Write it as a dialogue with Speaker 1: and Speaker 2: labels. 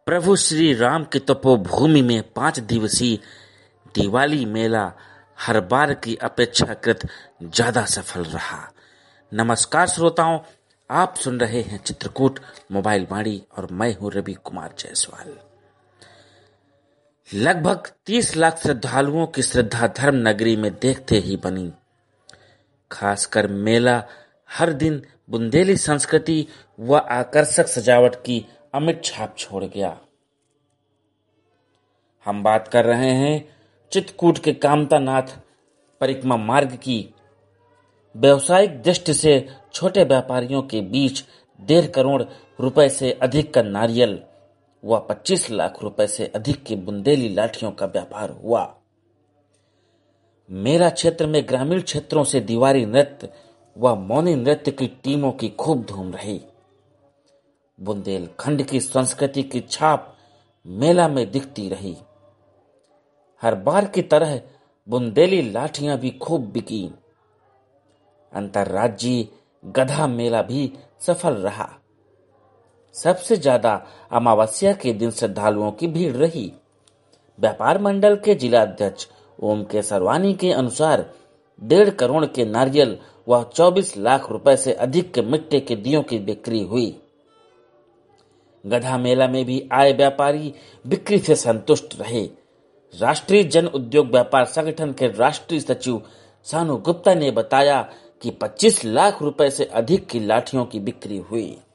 Speaker 1: प्रभु श्री राम की तपोभूमि में 5 दिवसीय दिवाली मेला हर बार की अपेक्षाकृत ज्यादा सफल रहा। नमस्कार श्रोताओं, आप सुन रहे हैं चित्रकूट मोबाइल वाणी और मैं हूं रवि कुमार जायसवाल। लगभग 30 लाख श्रद्धालुओं की श्रद्धा धर्म नगरी में देखते ही बनी। खासकर मेला हर दिन बुंदेली संस्कृति व आकर्षक सजावट की अमिट छाप छोड़ गया। हम बात कर रहे हैं चित्रकूट के कामतानाथ परिक्रमा मार्ग की। व्यवसायिक दृष्टि से छोटे व्यापारियों के बीच 1.5 करोड़ रुपए से अधिक का नारियल व 25 लाख रुपए से अधिक की बुंदेली लाठियों का व्यापार हुआ। मेला क्षेत्र में ग्रामीण क्षेत्रों से दीवारी नृत्य व मौनी नृत्य की टीमों की खूब धूम रही। बुंदेलखंड की संस्कृति की छाप मेला में दिखती रही। हर बार की तरह बुंदेली लाठियां भी खूब बिकी। अंतर्राज्यीय गधा मेला भी सफल रहा। सबसे ज्यादा अमावस्या के दिन श्रद्धालुओं की भीड़ रही। व्यापार मंडल के जिलाध्यक्ष ओम के सरवानी के अनुसार 1.5 करोड़ के नारियल व 24 लाख रुपए से अधिक के मिट्टी के दियों की बिक्री हुई। गधा मेला में भी आए व्यापारी बिक्री से संतुष्ट रहे। राष्ट्रीय जन उद्योग व्यापार संगठन के राष्ट्रीय सचिव सानू गुप्ता ने बताया कि 25 लाख रुपए से अधिक की लाठियों की बिक्री हुई।